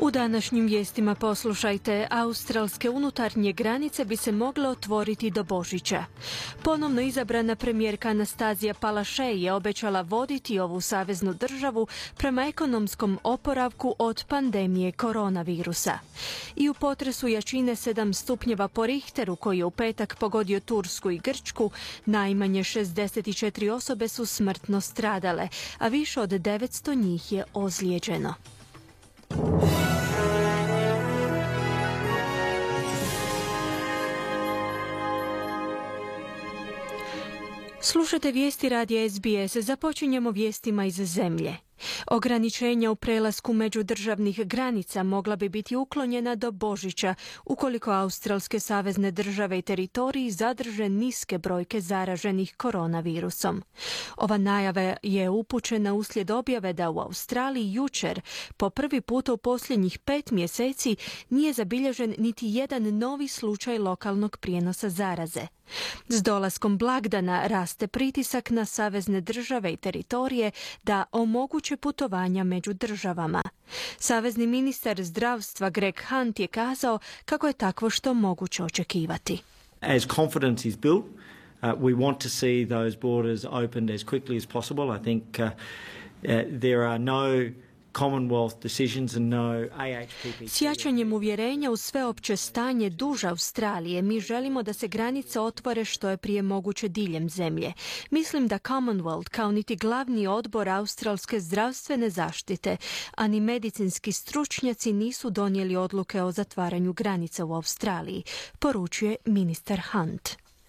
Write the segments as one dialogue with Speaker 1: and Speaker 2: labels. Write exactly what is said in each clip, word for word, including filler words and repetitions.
Speaker 1: U današnjim vijestima poslušajte, australske unutarnje granice bi se mogle otvoriti do Božića. Ponovno izabrana premijerka Anastazija Palaszczuk je obećala voditi ovu saveznu državu prema ekonomskom oporavku od pandemije koronavirusa. I u potresu jačine sedam stupnjeva po Richteru koji je u petak pogodio Tursku i Grčku, najmanje šezdeset četiri osobe su smrtno stradale, a više od devetsto njih je ozlijeđeno. Slušate vijesti radija S B S. Započinjemo vijestima iz zemlje. Ograničenja u prelasku međudržavnih granica mogla bi biti uklonjena do Božića ukoliko australske savezne države i teritoriji zadrže niske brojke zaraženih koronavirusom. Ova najava je upućena uslijed objave da u Australiji jučer po prvi puta u posljednjih pet mjeseci nije zabilježen niti jedan novi slučaj lokalnog prijenosa zaraze. S dolaskom blagdana raste pritisak na savezne države i teritorije da omoguće putovanja među državama. Savezni ministar zdravstva Greg Hunt je kazao kako je takvo što moguće očekivati.
Speaker 2: As confidence is built, uh, we want to see those borders opened as quickly as possible. I think uh, uh, there are no Commonwealth decisions and no A H P P C.
Speaker 1: S jačanjem uvjerenja u sveopće stanje duž Australije, mi želimo da se granice otvore što je prije moguće diljem zemlje. Mislim da Commonwealth, kao niti glavni odbor australske zdravstvene zaštite, a ni medicinski stručnjaci nisu donijeli odluke o zatvaranju granica u Australiji, poručuje ministar Hunt.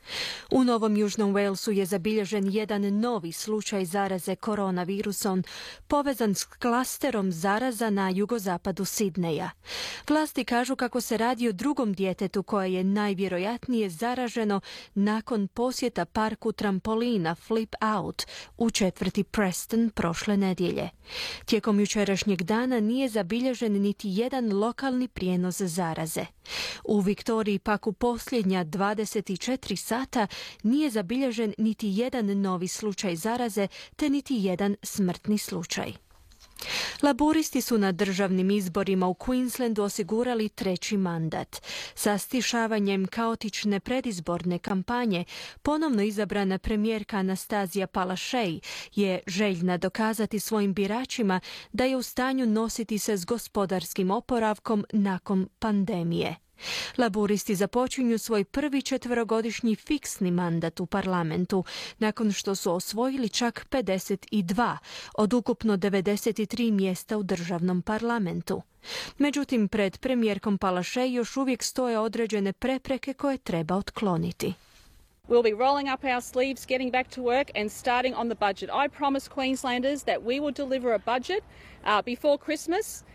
Speaker 1: U Novom Južnom Walesu je zabilježen jedan novi slučaj zaraze koronavirusom povezan s klasterom zaraza na jugozapadu Sidneja. Vlasti kažu kako se radi o drugom djetetu koje je najvjerojatnije zaraženo nakon posjeta parku trampolina Flip Out u četvrti Preston prošle nedjelje. Tijekom jučerašnjeg dana nije zabilježen niti jedan lokalni prijenos zaraze. U Viktoriji pak u posljednja dvadeset četiri sata nije zabilježen niti jedan novi slučaj zaraze, te niti jedan smrtni slučaj. Laburisti su na državnim izborima u Queenslandu osigurali treći mandat. Sa stišavanjem kaotične predizborne kampanje, ponovno izabrana premijerka Anastazija Palaszczuk je željna dokazati svojim biračima da je u stanju nositi se s gospodarskim oporavkom nakon pandemije. Laburisti započinju svoj prvi četverogodišnji fiksni mandat u parlamentu, nakon što su osvojili čak pedeset dva od ukupno devedeset tri mjesta u državnom parlamentu. Međutim, pred premijerkom Palaszczuk još uvijek stoje određene prepreke koje treba otkloniti.
Speaker 3: We'll be rolling up our sleeves, getting back to work and starting on the budget. I promise Queenslanders that we will deliver a budget uh, before Christmas.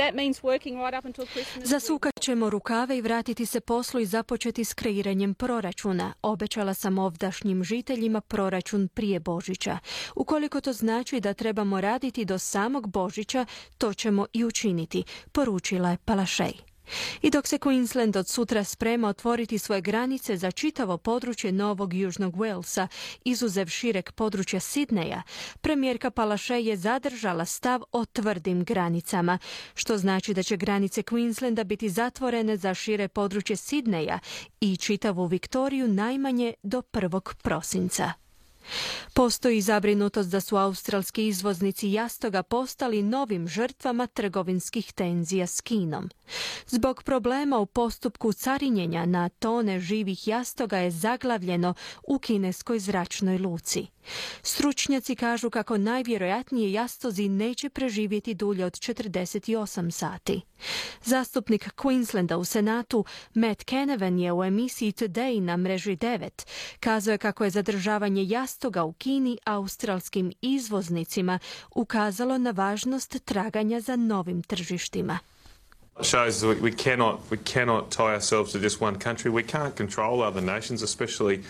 Speaker 1: Zasukat ćemo rukave i vratiti se poslu i započeti s kreiranjem proračuna. Obećala sam ovdašnjim žiteljima proračun prije Božića. Ukoliko to znači da trebamo raditi do samog Božića, to ćemo i učiniti, poručila je Palaszczuk. I dok se Queensland od sutra sprema otvoriti svoje granice za čitavo područje Novog Južnog Walesa, izuzev šireg područja Sidneja, premijerka Palaszczuk je zadržala stav o tvrdim granicama, što znači da će granice Queenslanda biti zatvorene za šire područje Sidneja i čitavu Viktoriju najmanje do prvog prosinca. Postoji zabrinutost da su australski izvoznici jastoga postali novim žrtvama trgovinskih tenzija s Kinom. Zbog problema u postupku carinjenja na tone živih jastoga je zaglavljeno u kineskoj zračnoj luci. Stručnjaci kažu kako najvjerojatnije jastozi neće preživjeti dulje od četrdeset osam sati. Zastupnik Queenslanda u Senatu Matt Canavan je u emisiji Today na mreži devet kazao je kako je zadržavanje jastoga u Kini australskim izvoznicima ukazalo na važnost traganja za novim tržištima.
Speaker 4: Shows that we cannot we cannot tie ourselves to just one country. We can't control other nations, especially uh,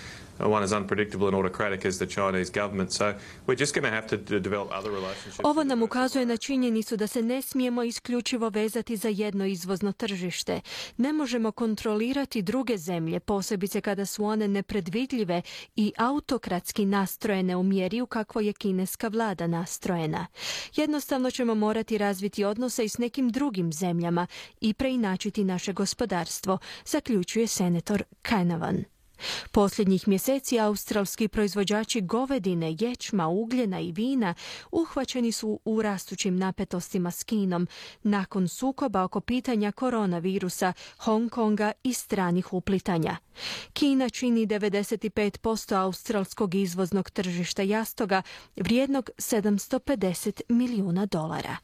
Speaker 4: one as unpredictable and autocratic as the Chinese government. So we're just going to have to develop other relationships.
Speaker 1: Ovo nam ukazuje na činjenicu da se ne smijemo isključivo vezati za jedno izvozno tržište. Ne možemo kontrolirati druge zemlje, posebice kada su one nepredvidljive i autokratski nastrojene u mjeri u kakvo je kineska vlada nastrojena. Jednostavno ćemo morati razviti odnose i s nekim drugim zemljama i preinačiti naše gospodarstvo, zaključuje senator Canavan. Posljednjih mjeseci australski proizvođači govedine, ječma, ugljena i vina uhvaćeni su u rastućim napetostima s Kinom nakon sukoba oko pitanja koronavirusa, Hong Konga i stranih uplitanja. Kina čini devedeset pet posto australskog izvoznog tržišta jastoga vrijednog sedamsto pedeset milijuna dolara.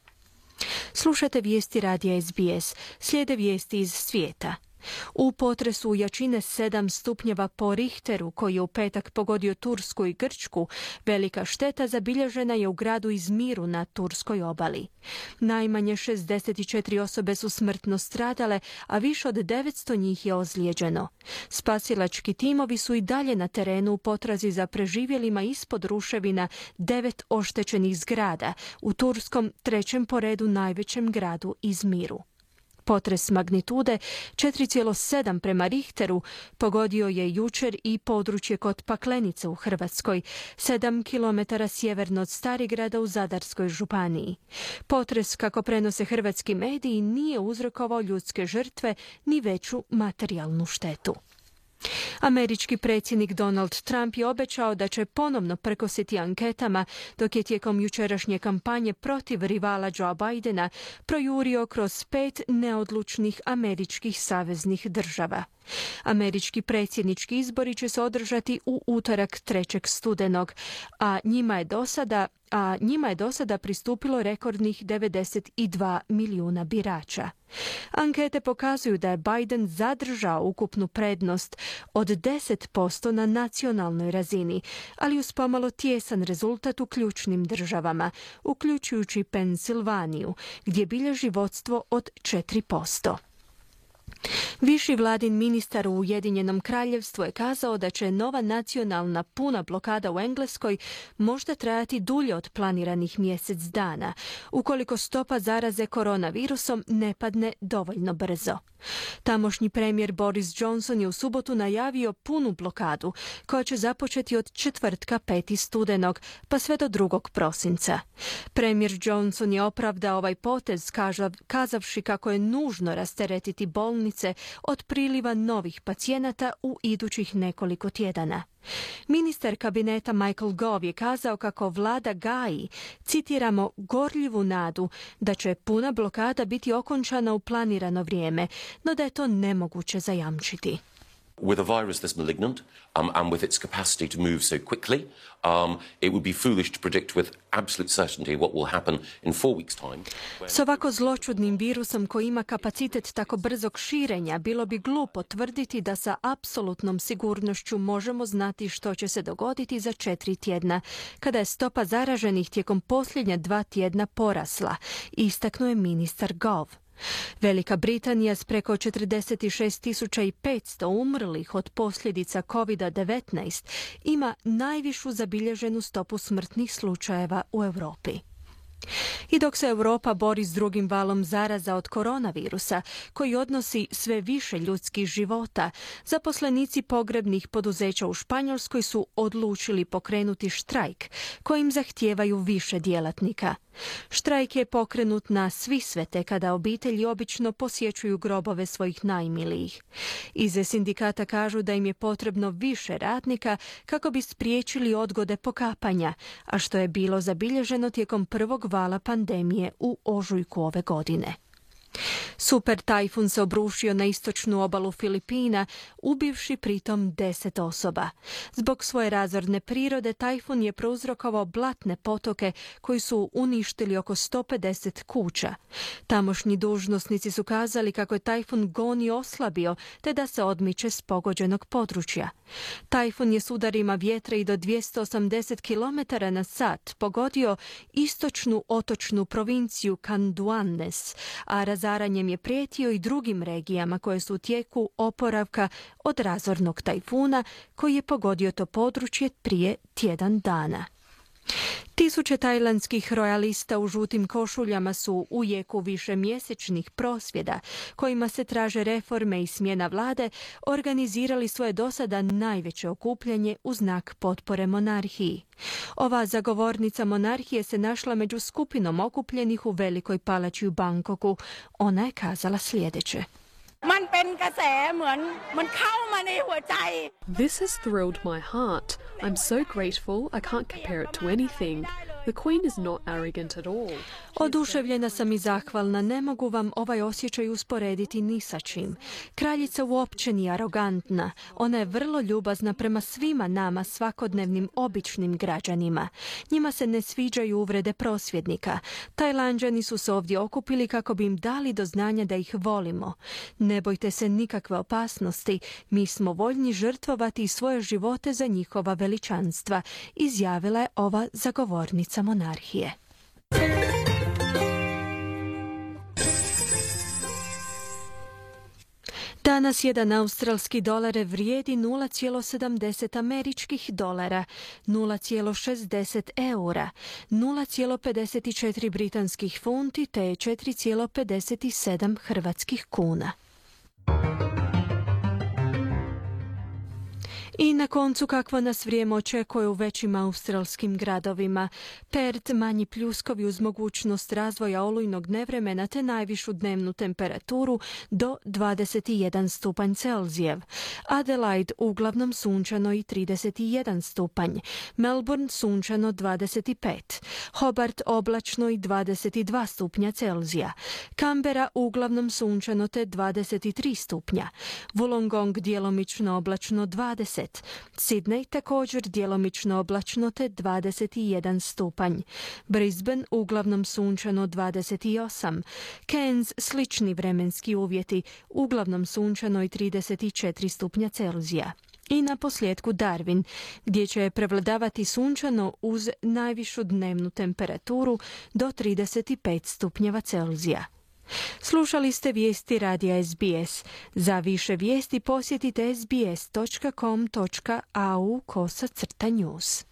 Speaker 1: Slušate vijesti radija S B S, slijede vijesti iz svijeta. U potresu jačine sedam stupnjeva po Richteru, koji je u petak pogodio Tursku i Grčku, velika šteta zabilježena je u gradu Izmiru na turskoj obali. Najmanje šezdeset četiri osobe su smrtno stradale, a više od devetsto njih je ozlijeđeno. Spasilački timovi su i dalje na terenu u potrazi za preživjelima ispod ruševina devet oštećenih zgrada u turskom trećem po redu najvećem gradu Izmiru. Potres magnitude četiri zarez sedam prema Richteru pogodio je jučer i područje kod Paklenice u Hrvatskoj, sedam kilometara sjeverno od Starigrada u Zadarskoj županiji. Potres, kako prenose hrvatski mediji, nije uzrokovao ljudske žrtve ni veću materijalnu štetu. Američki predsjednik Donald Trump je obećao da će ponovno prkositi anketama, dok je tijekom jučerašnje kampanje protiv rivala Joea Bidena projurio kroz pet neodlučnih američkih saveznih država. Američki predsjednički izbori će se održati u utorak trećeg studenog, a njima je do sada a njima je do sada pristupilo rekordnih devedeset dva milijuna birača. Ankete pokazuju da je Biden zadržao ukupnu prednost od deset posto na nacionalnoj razini, ali uz pomalo tijesan rezultat u ključnim državama, uključujući Pensilvaniju, gdje bilježi vodstvo od četiri posto. Viši vladin ministar u Ujedinjenom kraljevstvu je kazao da će nova nacionalna puna blokada u Engleskoj možda trajati dulje od planiranih mjesec dana, ukoliko stopa zaraze koronavirusom ne padne dovoljno brzo. Tamošnji premijer Boris Johnson je u subotu najavio punu blokadu, koja će započeti od četvrtka peti studenog, pa sve do drugog prosinca. Premijer Johnson je opravdao ovaj potez kažav, kazavši kako je nužno rasteretiti bolnice od priliva novih pacijenata u idućih nekoliko tjedana. Ministar kabineta Michael Gove je kazao kako vlada gaji, citiramo, gorljivu nadu da će puna blokada biti okončana u planirano vrijeme, no da je to nemoguće zajamčiti.
Speaker 5: With a virus this malignant um, and with its capacity to move so quickly, um, it would be foolish to predict with absolute certainty what will happen in four weeks' time.
Speaker 1: S ovako zločudnim virusom koji ima kapacitet tako brzog širenja, bilo bi glupo tvrditi da sa apsolutnom sigurnošću možemo znati što će se dogoditi za četiri tjedna, kada je stopa zaraženih tijekom posljednja dva tjedna porasla, istaknuo je ministar Gove. Velika Britanija s preko četrdeset šest tisuća petsto umrlih od posljedica kovid devetnaest ima najvišu zabilježenu stopu smrtnih slučajeva u Europi. I dok se Europa bori s drugim valom zaraza od koronavirusa, koji odnosi sve više ljudskih života, zaposlenici pogrebnih poduzeća u Španjolskoj su odlučili pokrenuti štrajk, kojim zahtijevaju više djelatnika. Štrajk je pokrenut na Svisvete, kada obitelji obično posjećuju grobove svojih najmilijih. Iz sindikata kažu da im je potrebno više radnika kako bi spriječili odgode pokapanja, a što je bilo zabilježeno tijekom prvog vala pandemije u ožujku ove godine. Super tajfun se obrušio na istočnu obalu Filipina, ubivši pritom deset osoba. Zbog svoje razorne prirode, tajfun je prouzrokovao blatne potoke koji su uništili oko sto pedeset kuća. Tamošnji dužnosnici su kazali kako je tajfun Goni oslabio, te da se odmiče s pogođenog područja. Tajfun je s udarima vjetra i do dvjesto osamdeset kilometara na sat pogodio istočnu otočnu provinciju Canduanes, a razaranjem je prijetio i drugim regijama koje su u tijeku oporavka od razornog tajfuna koji je pogodio to područje prije tjedan dana. Tisuće tajlandskih rojalista u žutim košuljama su u jeku višemjesečnih prosvjeda kojima se traže reforme i smjena vlade organizirali svoje dosada najveće okupljanje u znak potpore monarhiji. Ova zagovornica monarhije se našla među skupinom okupljenih u Velikoj palači u Bangkoku. Ona je kazala sljedeće.
Speaker 6: This has thrilled my heart. I'm so grateful, I can't compare it to anything. The Queen is not arrogant at all.
Speaker 1: Oduševljena sam i zahvalna, ne mogu vam ovaj osjećaj usporediti ni sa čim. Kraljica uopće nije arogantna, ona je vrlo ljubazna prema svima nama svakodnevnim običnim građanima. Njima se ne sviđaju uvrede prosvjednika. Tajlanđani su se ovdje okupili kako bi im dali do znanja da ih volimo. Ne bojte se nikakve opasnosti, mi smo voljni žrtvovati svoje živote za njihova veličanstva, izjavila je ova zagovornica monarhije. Danas jedan australski dolar vrijedi nula zarez sedamdeset američkih dolara, nula zarez šezdeset eura, nula zarez pedeset četiri britanskih funti te četiri zarez pedeset sedam hrvatskih kuna. I na koncu kakvo nas vrijeme očekuje u većim australskim gradovima. Perth, manji pljuskovi uz mogućnost razvoja olujnog nevremena te najvišu dnevnu temperaturu do dvadeset jedan stupanj Celzijev. Adelaide uglavnom sunčano i trideset jedan stupanj. Melbourne sunčano dvadeset pet. Hobart oblačno i dvadeset dva stupnja Celzija. Canberra uglavnom sunčano te dvadeset tri stupnja. Wollongong djelomično oblačno dvadeset. Sydney također djelomično oblačno te dvadeset jedan stupanj. Brisbane uglavnom sunčano dvadeset osam. Cairns slični vremenski uvjeti, uglavnom sunčano i trideset četiri stupnja Celzija. I na posljedku Darwin, gdje će prevladavati sunčano uz najvišu dnevnu temperaturu do trideset pet stupnjeva Celzija. Slušali ste vijesti radija S B S. Za više vijesti posjetite sbs točka com točka au kosa crta news.